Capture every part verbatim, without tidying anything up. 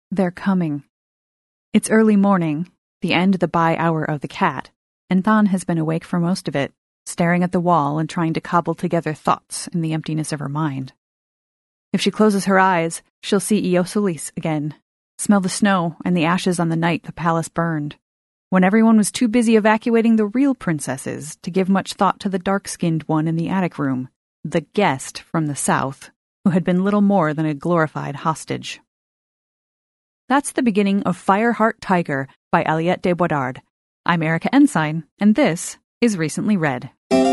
They're coming. It's early morning, the end of the by hour of the cat, and Thon has been awake for most of it, staring at the wall and trying to cobble together thoughts in the emptiness of her mind. If she closes her eyes, she'll see Iosolis again, smell the snow and the ashes on the night the palace burned, when everyone was too busy evacuating the real princesses to give much thought to the dark-skinned one in the attic room, the guest from the south, who had been little more than a glorified hostage. That's the beginning of Fireheart Tiger by Aliette de Bodard. I'm Erica Ensign, and this is Recently Read.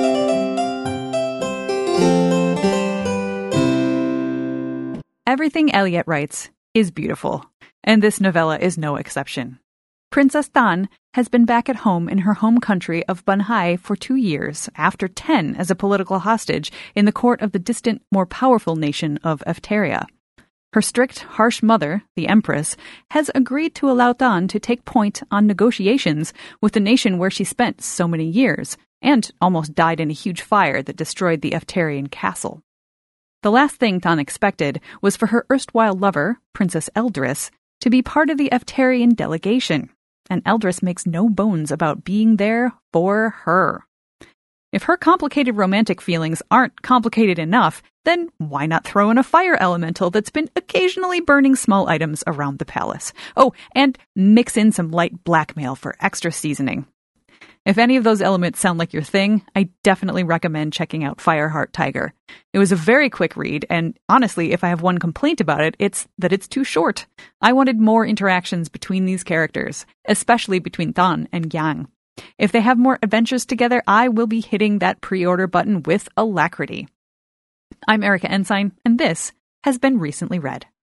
Everything Aliette writes is beautiful, and this novella is no exception. Princess Thon has been back at home in her home country of Banhai for two years, after ten as a political hostage in the court of the distant, more powerful nation of Efteria. Her strict, harsh mother, the Empress, has agreed to allow Thon to take point on negotiations with the nation where she spent so many years, and almost died in a huge fire that destroyed the Efterian castle. The last thing Thon expected was for her erstwhile lover, Princess Eldris, to be part of the Efterian delegation, and Eldris makes no bones about being there for her. If her complicated romantic feelings aren't complicated enough, then why not throw in a fire elemental that's been occasionally burning small items around the palace? Oh, and mix in some light blackmail for extra seasoning. If any of those elements sound like your thing, I definitely recommend checking out Fireheart Tiger. It was a very quick read, and honestly, if I have one complaint about it, it's that it's too short. I wanted more interactions between these characters, especially between Thon and Yang. If they have more adventures together, I will be hitting that pre-order button with alacrity. I'm Erica Ensign, and this has been Recently Read.